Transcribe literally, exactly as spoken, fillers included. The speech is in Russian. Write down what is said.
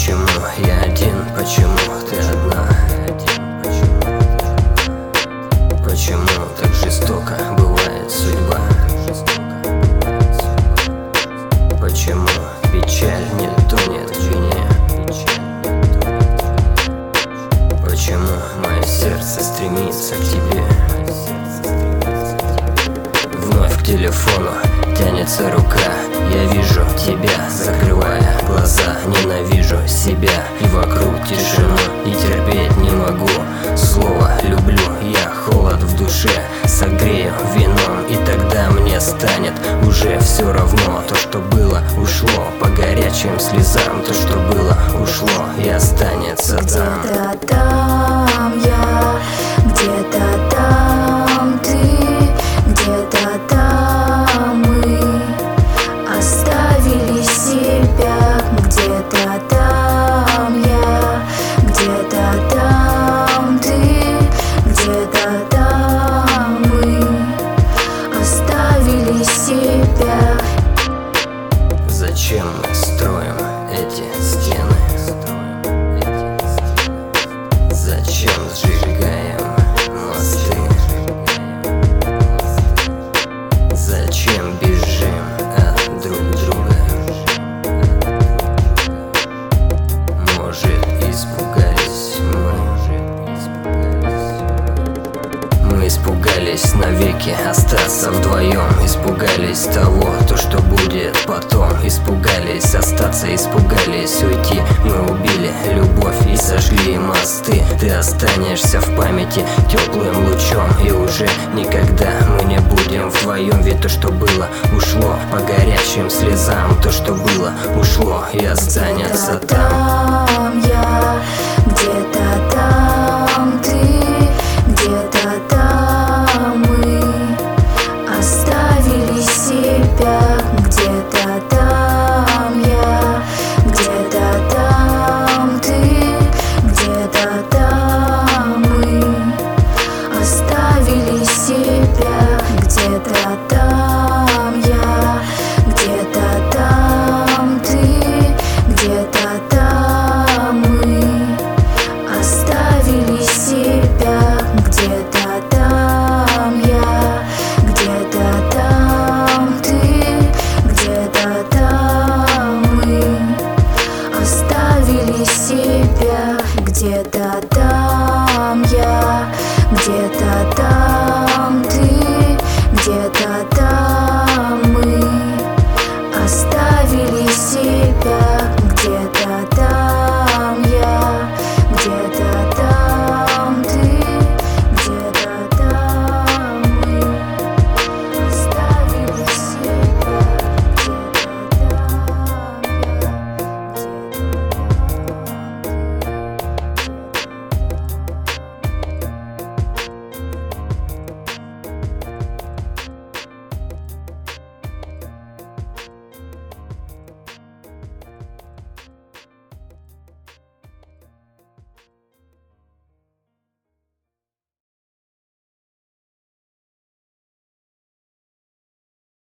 Почему я один, почему ты одна? Почему так жестоко бывает судьба? Почему печаль не тонет в вине? Почему мое сердце стремится к тебе? Вновь к телефону тянется рука. Я вижу тебя, закрывая глаза. Ненавижу себя и вокруг тишину. И терпеть не могу слово «люблю». Я холод в душе согрею вином, и тогда мне станет уже все равно. То, что было, ушло по горячим слезам. То, что было, ушло и останется там. Где-то там я, где-то там ты, где-то там мы оставили себя. Где-то там я, где-то там ты, где-то там мы оставили себя. Зачем мы строим эти стены? Зачем сжигаем мосты? Зачем бежим от друг друга? Может, испугались мы? Мы испугались навеки остаться вдвоем. Испугались того, то, что будет потом. Испугались остаться, испугались уйти. Мы убили любовь и сожгли мосты. Ты останешься в памяти теплым лучом, и уже никогда мы не будем вдвоем. Ведь то, что было, ушло по горячим слезам. То, что было, ушло и останется Где-то там я, где-то там ты, где-то там мы оставили себя. Где-то там я, где-то там ты, где-то там мы оставили себя. Где-то там я, где-то там ты, где-то там мы оставили себя. Где-то там я, где-то там ты, где-то там мы оставили себя. Где-то там я, где-то там ты, где-то